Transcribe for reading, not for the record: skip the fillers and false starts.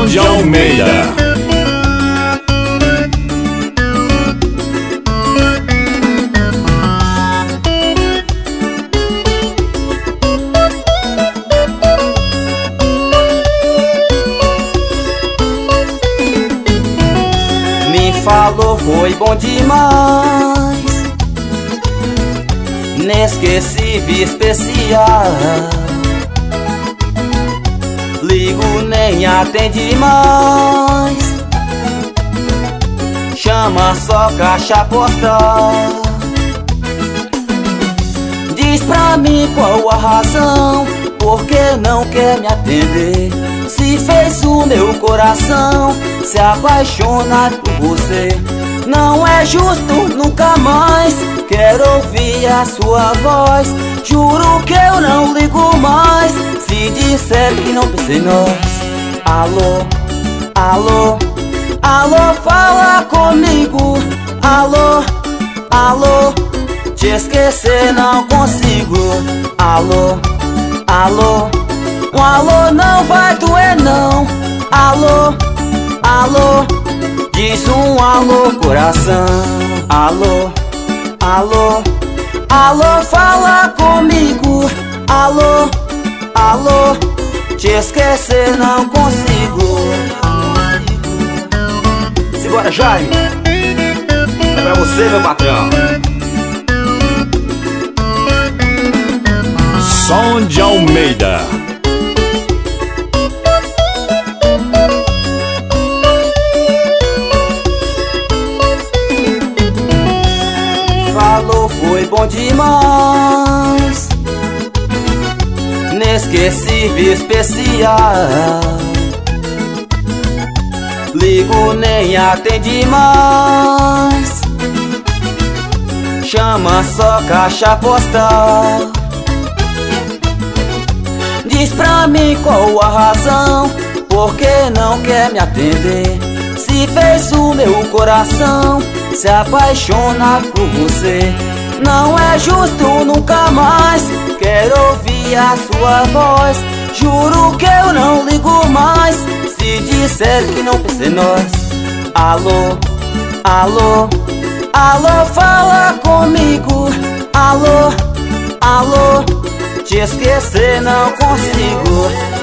de Almeida. Me falou, foi bom demais, inesquecível, especial. Ligo, nem atende mais, chama só caixa postal. Diz pra mim qual a razão, por que não quer me atender? Se fez o meu coração se apaixonar por você. Não é justo, nunca mais quero ouvir a sua voz. Juro que eu não ligo mais se disser que não pensa em nós. Alô, alô, alô, fala comigo. Alô, alô, te esquecer não consigo. Alô, alô, um alô não vai doer não. Alô, alô, diz um alô coração. Alô, alô, alô, fala comigo. Alô, alô, te esquecer não consigo. Simbora, Jaime. É pra você, meu patrão. Som de Almeida. Falou, foi bom demais, inesquecível, especial. Ligo, nem atende mais, chama só caixa postal. Diz pra mim qual a razão, por que não quer me atender? Se fez o meu coração se apaixonar por você. Não é justo, nunca mais quero ouvir a sua voz. Juro que eu não ligo mais se disser que não pensa em nós. Alô, alô, alô, fala comigo. Alô, alô, te esquecer não consigo.